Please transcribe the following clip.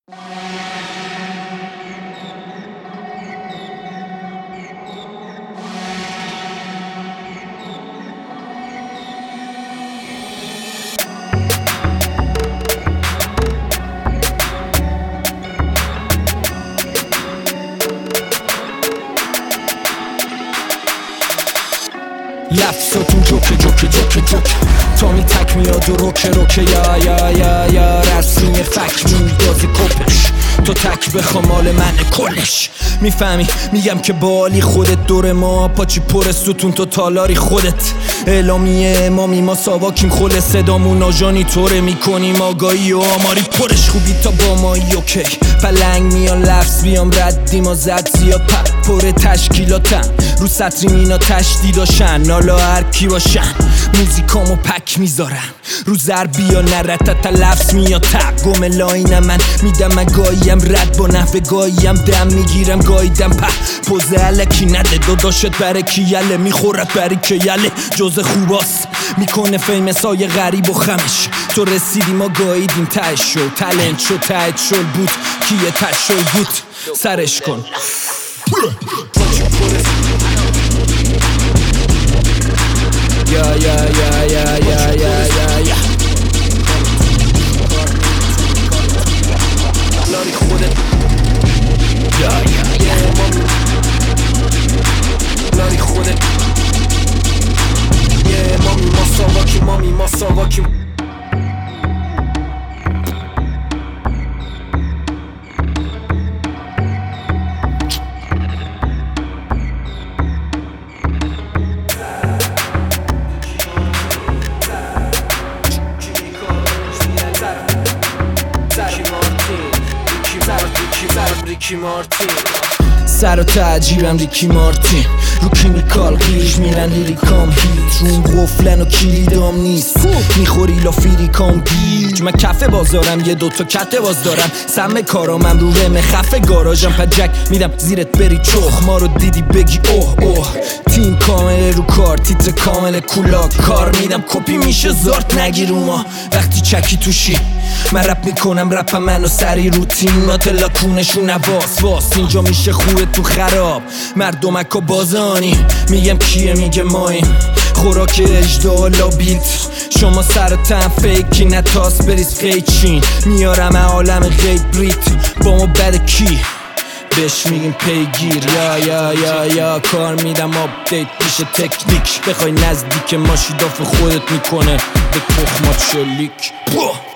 لفظاتون جوکه جوکه جوکه جوکه تا می تک میاد و روکه روکه یا رسمی فک میدازی کپش تو تک بخوا مال منه کلش میفهمی میگم که بالی خودت دور ما پاچی پر ستون تو تالاری خودت اعلامیه امامی ما ساواکیم خل صدامون آجانی طوره میکنیم آگاهی و آماری پرش خوبی تا با مایی اوکی پلنگ میان لفظ بیام ردی ما زد زیاد پر تشکیلاتم رو سطری مینا تشدیداشن نالا هر کی باشن موزیکامو پک میذارم رو زربی یا نرتت لفظ میاد تقم لاینم من میدم من گاییم رد با نحوه گاییم دم میگیرم گاییدم پوزه علکی نده داداشت برای کی یله میخورت برای که یله جز خوباست میکنه فیمس های غریب و خمش تو رسیدی ما گاییدیم تهش شو تلنت شو تهت شل بود کیه تش شل بود سرش کن یا لاری خودت لاری خودت مامی ما ساواکیم ریکی مارتین سر و تعجیبم ریکی مارتین رو کیمیکال قیش میرن لیریکام هیت رو اون قفلن و کلیدام نیست میخوری لافیریکام گیج من کفه بازارم یه دوتا کته باز دارم سم کارامم رو رم خفه گاراژم پجک میدم زیرت بری چخ ما رو دیدی بگی اوه تیم کامل رو کار تیتر کامل کولا کار میدم کپی میشه زارت نگیر ما وقتی چکی توشی من رپ میکنم رپم منو سری روتین ناتلا کونشون واس اینجا میشه خوبه تو خراب مردمک و بازانی میگم کیه میگه مایم خوراک اجدالا بیلت شما سرتن فیکی نتاس بریز قیچین میارم عالم غیب بریت با ما بد کی بهش میگیم پیگیر یا کار میدم آپدیت میشه تکنیک بخوای نزدیک ماشی داف خودت میکنه به تخمات شلیک